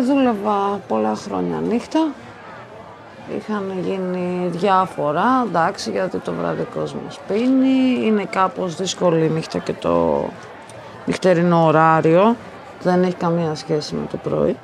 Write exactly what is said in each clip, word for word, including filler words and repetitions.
δούλευα πολλά χρόνια νύχτα. Είχαν γίνει διάφορα, εντάξει, γιατί το βράδυ ο κόσμος πίνει. Είναι κάπως δύσκολη η νύχτα και το νυχτερινό ωράριο. Δεν έχει καμία σχέση με το πρωί.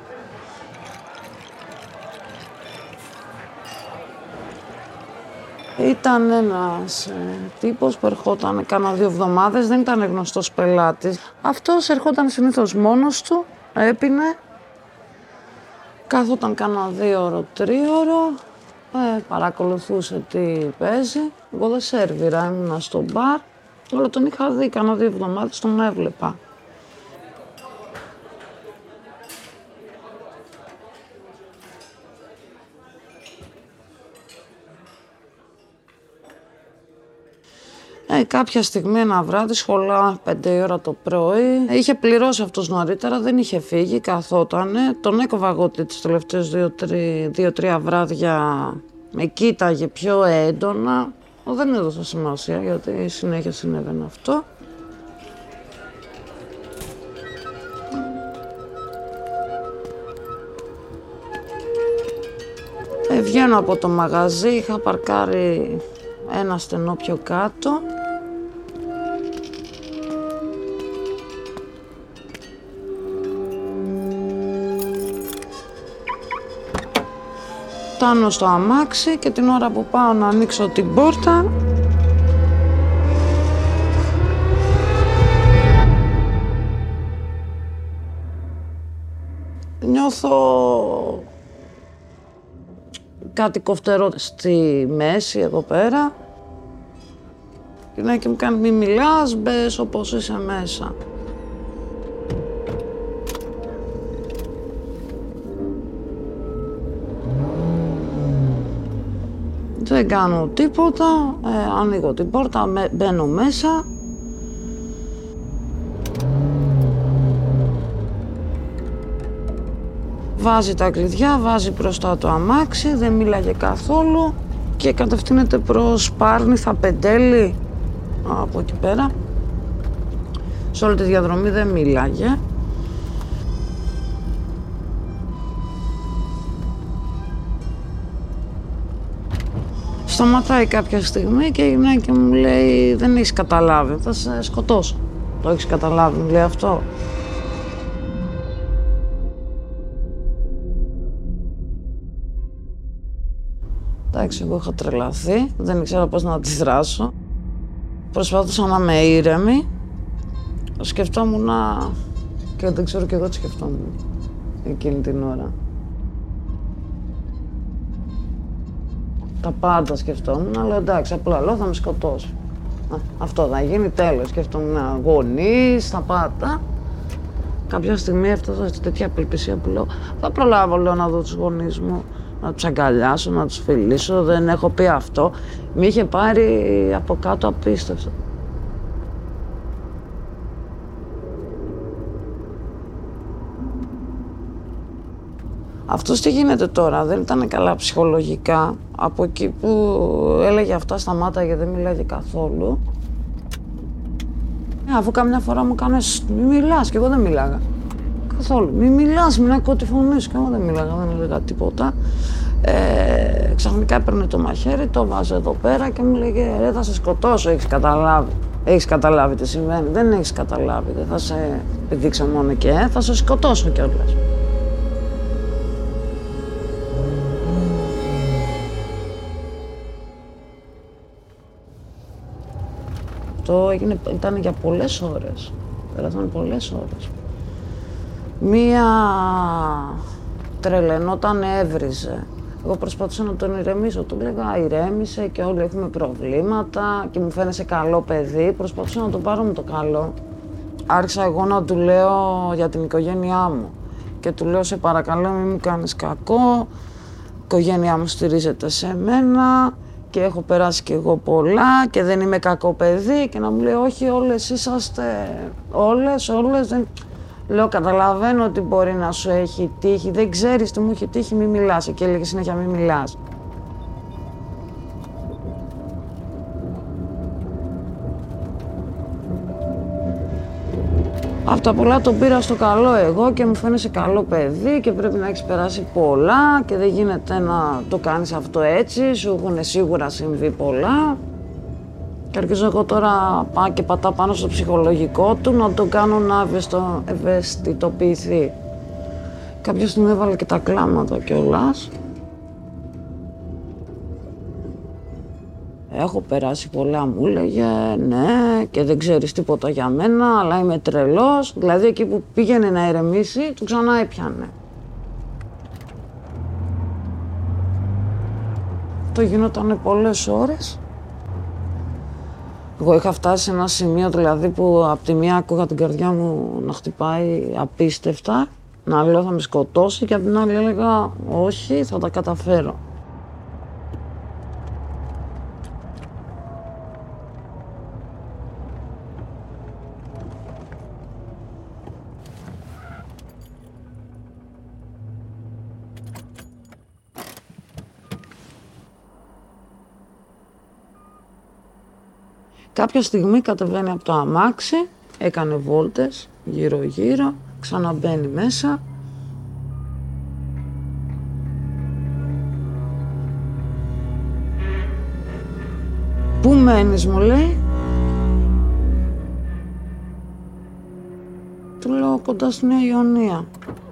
Ήταν ένας ε, τύπος που ερχόταν κάνα δύο εβδομάδες, δεν ήταν γνωστός πελάτης. Αυτός ερχόταν συνήθως μόνος του, έπινε, κάθονταν κάνα δύο ώρο, τρίωρο, ε, παρακολουθούσε τι παίζει. Εγώ δεν σέρβιρα, ήμουνα στο μπαρ, αλλά τον είχα δει κάνα δύο εβδομάδες, τον έβλεπα. Ε, κάποια στιγμή ένα βράδυ, σχολά πέντε η ώρα το πρωί, είχε πληρώσει αυτός νωρίτερα, δεν είχε φύγει, καθότανε. Τον έκοβα εγώ τις τελευταίες δύο-τρία βράδια, με κοίταγε πιο έντονα. Δεν έδωσα σημασία, γιατί συνέχεια συνέβαινε αυτό. Ε, βγαίνω από το μαγαζί, είχα παρκάρει ένα στενό πιο κάτω. Φτάνω στο αμάξι και την ώρα που πάω να ανοίξω την πόρτα, νιώθω κάτι κοφτερό στη μέση εδώ πέρα. Και μου κάνει μη μιλάς, μπες όπως είσαι μέσα. Δεν κάνω τίποτα, ε, ανοίγω την πόρτα, μπαίνω μέσα. Βάζει τα κλειδιά, βάζει μπροστά το αμάξι, δεν μίλαγε καθόλου και κατευθύνεται προς Πάρνηθα, Πεντέλη, από εκεί πέρα. Σε όλη τη διαδρομή δεν μίλαγε. Σταματάει κάποια στιγμή και η γυναίκα μου λέει, δεν έχεις καταλάβει, θα σε σκοτώσω. Το έχεις καταλάβει, μου λέει αυτό. Εντάξει, εγώ είχα τρελαθεί, δεν ήξερα πώς να αντιδράσω. Προσπαθούσα να είμαι ήρεμη. Σκεφτόμουν να... και δεν ξέρω και εγώ τι σκεφτόμουν εκείνη την ώρα. Τα πάντα σκεφτόμουν, αλλά εντάξει, απλά λέω θα με σκοτώσει. Α, αυτό θα γίνει, τέλος. Σκεφτόμουν γονείς, τα πάντα. Κάποια στιγμή έφτασα σε τέτοια απελπισία που λέω θα προλάβω, λέω, να δω τους γονείς μου, να τους αγκαλιάσω, να τους φιλήσω, δεν έχω πει αυτό. Μ' είχε πάρει από κάτω απίστευτο. Αυτός τι γίνεται τώρα, δεν ήταν καλά ψυχολογικά. Από εκεί που έλεγε αυτά σταμάταγε, δεν μιλάγε καθόλου. Ε, αφού καμιά φορά μου κάνες μη μιλάς και εγώ δεν μιλάγα. Καθόλου. Μη μιλάς, μην ακούω τη φωνή σου και εγώ δεν μιλάγα, δεν έλεγα τίποτα. Ε, ξαφνικά έπαιρνε το μαχαίρι, το βάζω εδώ πέρα και μου λέγε ρε, θα σε σκοτώσω, έχεις καταλάβει. Έχεις καταλάβει τι συμβαίνει, δεν έχεις καταλάβει, δεν θα σε επιδείξω μόνο και ε, θα σε σκοτώσω κιόλας. Αυτό έγινε, ήταν για πολλές ώρες, πέρασαν πολλές ώρες. Μία τρελαινόταν, έβριζε. Εγώ προσπαθούσα να τον ηρεμήσω, του λέγα ηρέμησε και όλοι έχουμε προβλήματα και μου φαίνεσαι καλό παιδί. Προσπαθούσα να το πάρω με το καλό. Άρχισα εγώ να του λέω για την οικογένειά μου και του λέω σε παρακαλώ μην μου κάνεις κακό, η οικογένειά μου στηρίζεται σε μένα και έχω περάσει κι εγώ πολλά και δεν είμαι κακό παιδί και να μου λέει όχι όλες είσαστε, όλες, όλες δεν... Λέω, καταλαβαίνω ότι μπορεί να σου έχει τύχει, δεν ξέρεις τι μου έχει τύχει, μη μιλάς. Και έλεγε συνέχεια μη μιλάς. Απ' τα πολλά τον πήρα στο καλό εγώ και μου φαίνεσαι καλό παιδί και πρέπει να έχεις περάσει πολλά και δεν γίνεται να το κάνεις αυτό έτσι, σου έχουν σίγουρα συμβεί πολλά. Και αρχίζω εγώ τώρα πάω και πατάω πάνω στο ψυχολογικό του να το κάνω να ευαισθητοποιηθεί. Κάποια στιγμή έβαλε και τα κλάματα κιόλας. Έχω περάσει πολλά, μου έλεγε, ναι, και δεν ξέρεις τίποτα για μένα, αλλά είμαι τρελός. Δηλαδή εκεί που πήγαινε να ηρεμήσει, του ξανά έπιανε. Το γινόταν πολλές ώρες. Εγώ είχα φτάσει σε ένα σημείο δηλαδή που από τη μία άκουγα την καρδιά μου να χτυπάει απίστευτα, να λέω θα με σκοτώσει και από την άλλη έλεγα όχι, θα τα καταφέρω. Κάποια στιγμή κατεβαίνει από το αμάξι, έκανε βόλτες γύρω γύρω, ξαναμπαίνει μέσα. Πού μένεις, μου λέει. Του λέω κοντά στη Νέα Ιωνία.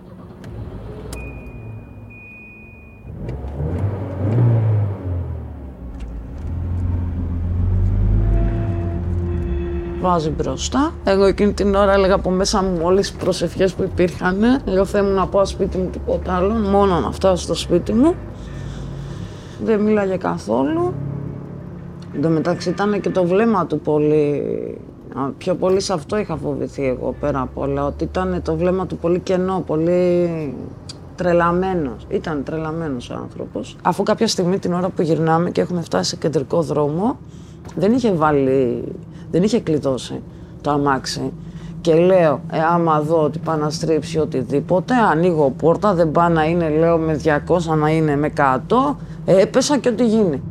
Βάζει μπροστά. Εγώ εκείνη την ώρα έλεγα από μέσα μου όλες τις προσευχές που υπήρχαν. Εγώ Θεέ μου να πάω σπίτι μου, τίποτα άλλο, μόνο να φτάσω στο σπίτι μου. Δεν μίλαγε καθόλου. Εν τω μεταξύ ήταν και το βλέμμα του πολύ... Πιο πολύ σε αυτό είχα φοβηθεί εγώ πέρα από όλα, ότι ήταν το βλέμμα του πολύ κενό, πολύ τρελαμένος. Ήταν τρελαμένος ο άνθρωπος. Αφού κάποια στιγμή την ώρα που γυρνάμε και έχουμε φτάσει σε κεντρικό δρόμο, δεν είχε βάλει... Δεν είχε κλειδώσει το αμάξι και λέω, ε, άμα δω ότι πάει να στρίψει οτιδήποτε, ανοίγω πόρτα, δεν πάει να είναι, λέω, με διακόσια, να είναι με εκατό, ε, έπεσα και ό,τι γίνει.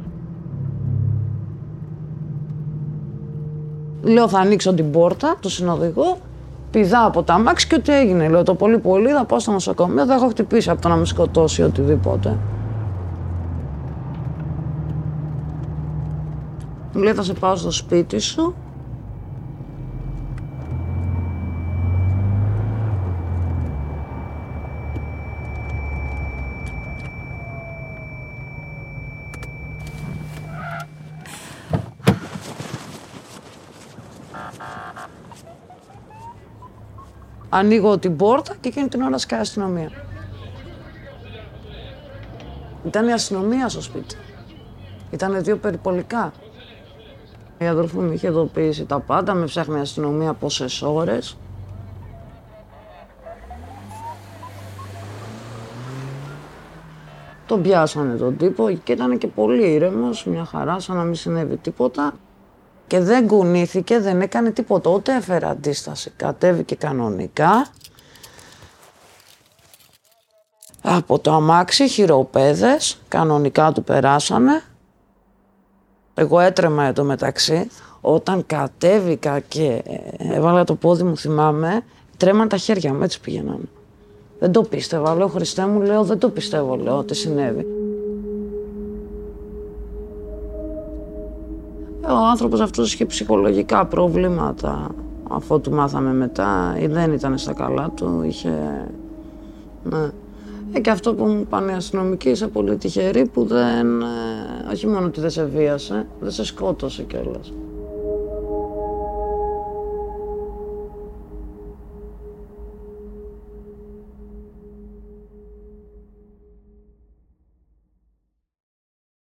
Λέω, θα ανοίξω την πόρτα, το συνοδηγώ, πηδάω από το αμάξι και ό,τι έγινε. Λέω, το πολύ πολύ θα πάω στο νοσοκομείο, δεν έχω χτυπήσει από το να με σκοτώσει οτιδήποτε. Μου λέει, θα σε πάω στο σπίτι σου. Ανοίγω την πόρτα και εκείνη την ώρα σκάει η αστυνομία. Ήταν η αστυνομία στο σπίτι. Ήτανε δύο περιπολικά. Η αδελφή μου είχε ειδοποιήσει τα πάντα, με ψάχνει η αστυνομία πόσες ώρες. Τον πιάσανε τον τύπο και ήταν και πολύ ήρεμος, μια χαρά, σαν να μην συνέβη τίποτα. Και δεν κουνήθηκε, δεν έκανε τίποτα, ούτε έφερε αντίσταση. Κατέβηκε κανονικά. Από το αμάξι, χειροπέδες, κανονικά του περάσανε. Εγώ έτρεμα εδώ μεταξύ. Όταν κατέβηκα και έβαλα το πόδι μου, θυμάμαι, τρέμαν τα χέρια μου, έτσι πηγαίνανε. Δεν το πίστευα, λέω, Χριστέ μου, λέω, δεν το πιστεύω, λέω, τι συνέβη. Ο άνθρωπος αυτός είχε ψυχολογικά προβλήματα, αφού του μάθαμε μετά, ή δεν ήταν στα καλά του, είχε... Ναι. Ε, και αυτό που μου είπαν οι αστυνομικοί, είσαι πολύ τυχερή που δεν... Ε, όχι μόνο ότι δεν σε βίασε, δεν σε σκότωσε κιόλας.